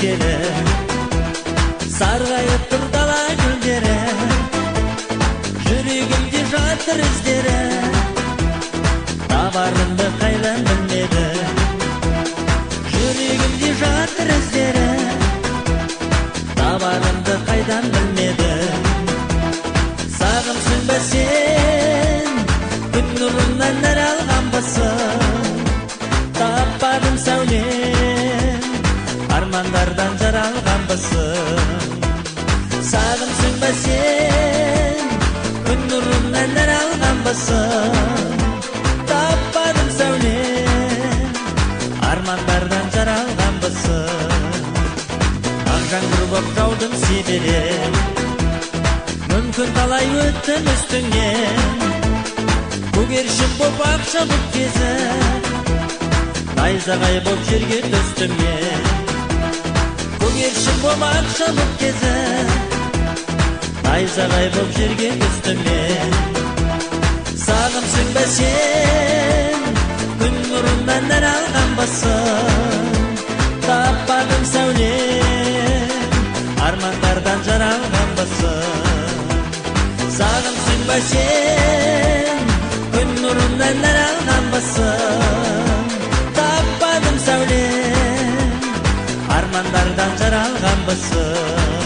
сезгелі, сарғайып тұр дала гүлдері, жүрегімде жатыр іздері, табарымды қайдан білмеді. Жүрегімде жатыр іздері, табарымды қайдан білмеді. Сағымсың ба сен, күн нұрынан нәр алғанбысың, таппадым сәулем, армандардан жаралғанбысың. Сағымсың ба сен, күн нұрынан нәр алғанбысың, таппадым сәулем, армандардан жаралғанбысың. Ақ жаңбыр боп жаудым себелеп, мүмкін талай өттім үстіңнен, көгершін боп ақша боп кезіп, найзағай боп жерге түстім мен. Көгершін боп ақша боп кезіп, найзағай боп жерге түстім мен. Сағымсың ба сен, күн нұрынан нәр алғанбысың, таппадым сәулем, армандардан жаралғанбысың. Сағымсың ба сен, күн нұрынан нәр алғанбысың, таппадым сәулем, армандардан жаралғанбысың.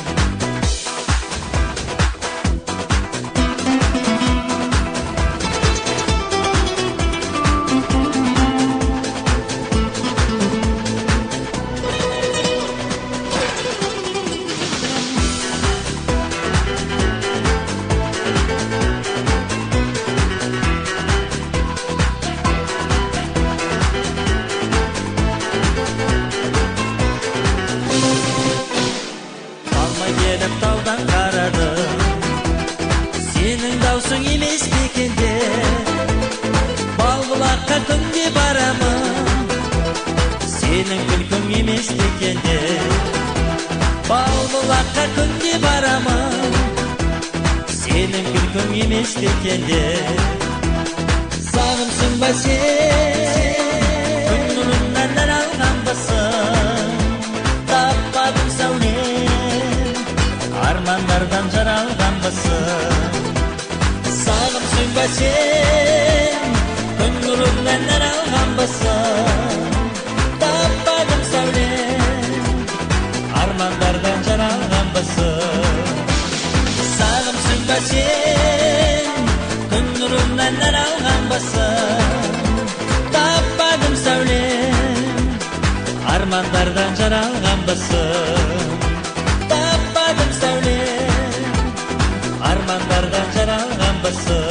Таудан қарадым, сенің даусың емес бекенде, балбұлаққа күнде барамын, сенің күлкің емес бекенде. Балбұлаққа күнде барамын, сенің күлкің емес бекенде. Сағымсың ба сен, күн нұрынан нәр алғанбысың, таппадым сәулем, армандардан жаралғанбысың. Сағымсың ба сен, күн нұрынан нәр алғанбысың, таппадым сәулем, армандардан жаралғанбысың. Сағымсың ба сен, күн нұрынан нәр алғанбысың, таппадым сәулем, армандардан жаралғанбысың. Таппадым сәулем, армандардан жаралғанбысың.